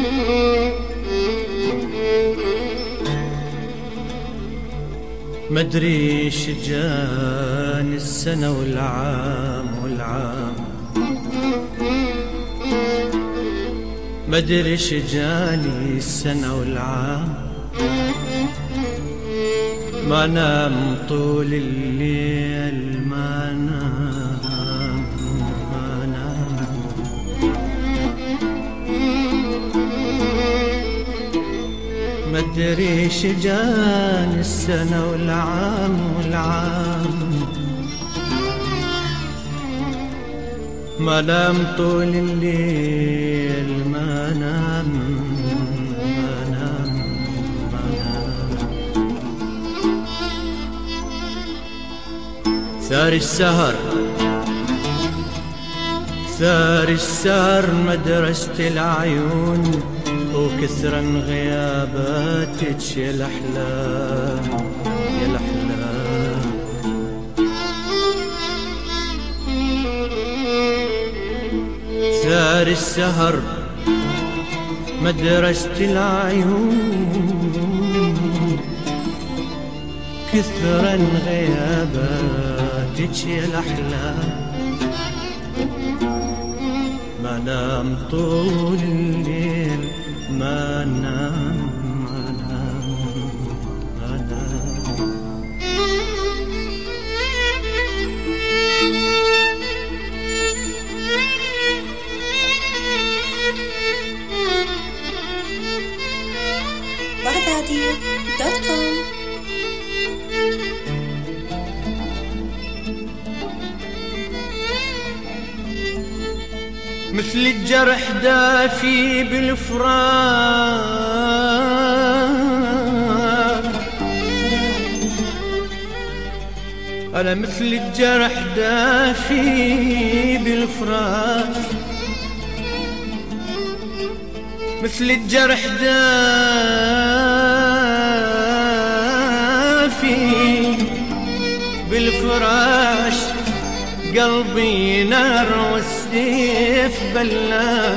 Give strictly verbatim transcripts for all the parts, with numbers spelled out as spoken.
مدري ايش جاني السنة والعام والعام، مدري ايش جاني السنة والعام، ما نام طول الليل ما نام ما نام. مدري ايش جاني السنة والعام والعام، ما نام طول الليل ما نام ما نام ما نام. ثار السهر ثار السهر مدرسة العيون، وكثرا غياباتك يا الأحلام يا الأحلام. ثار السهر مدرسة العيون، كثرا غياباتك يا الأحلام، ما نام طول الليل ما نام ما نام ما نام. بغدادي دوت كوم. مثل الجرح دافي بالفراق، أنا مثل الجرح دافي بالفراق، مثل الجرح دافي بالفراش، قلبي نار والسيف بلا.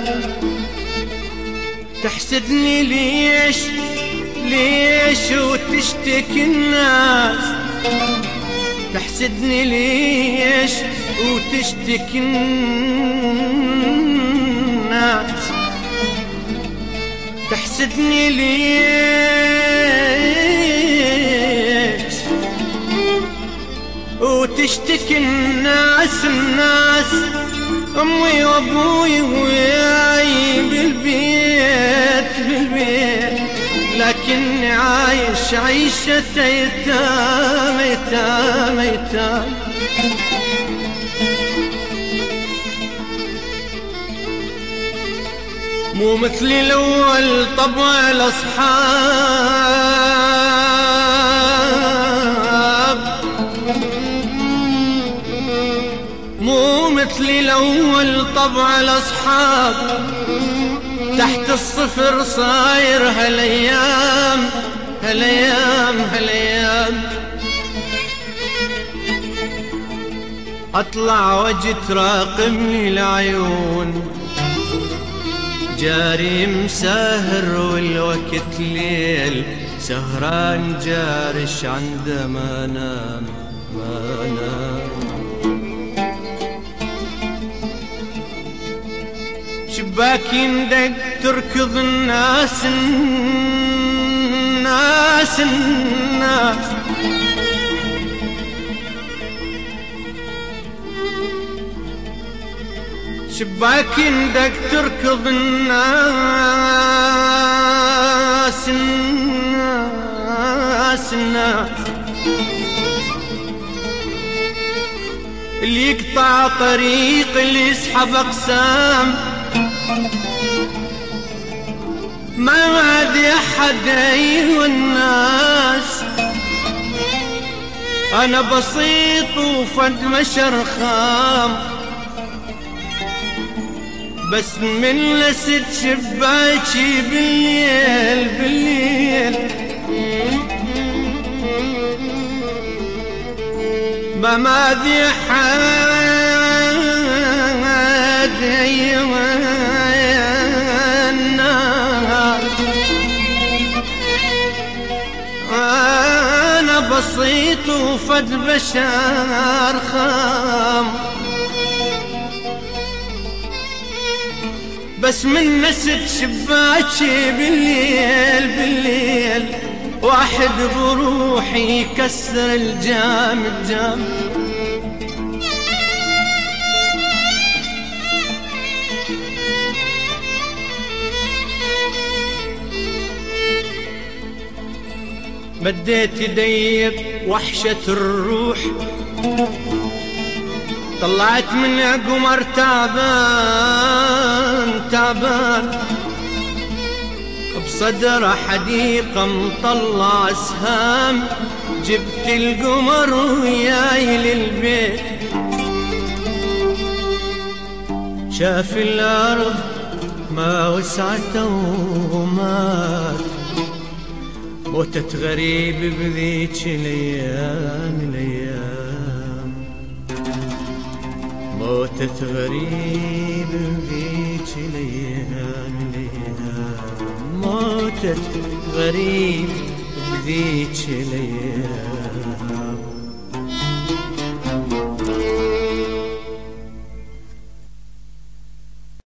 تحسدني ليش ليش وتشتكي الناس، تحسدني ليش وتشتكي الناس، تحسدني ليش وتشتكي الناس. الناس أمي وأبوي وياي بالبيت بالبيت، لكني عايش عيشة يتام يتام يتام. مو مثلي الأول طبع الأصحاب، مو مثلي الأول طبع الأصحاب، تحت الصفر صاير هالأيام هالأيام هالأيام. أطلع وجه تراقمني العيون، جاري مساهر والوقت ليل، سهران جارش عنده ما نام ما نام. شباك يندق تركض الناس الناس الناس، شباك يندق تركض الناس الناس الناس. اللي يقطع طريق اللي يسحب أقسام، ما هذي أحد أيها الناس. أنا بسيط وفد مشر خام، بس من لست شباكي بالليل بالليل، ما ماذي حد أيها الناس. بسيط وفد بشر خام، بس من نست شباكي بالليل بالليل واحد بروحي يكسر الجام الجام. مديت يدي وحشة الروح، طلعت من قمر تعبان تعبان، بصدره حديقة مطلع اسهام، جبت القمر وياي للبيت. شاف الارض ما وسعته ومات، موتة غريب بذيك الايام الايام، موتة غريب بذيك الايام الايام، موتة غريب بذيك الايام.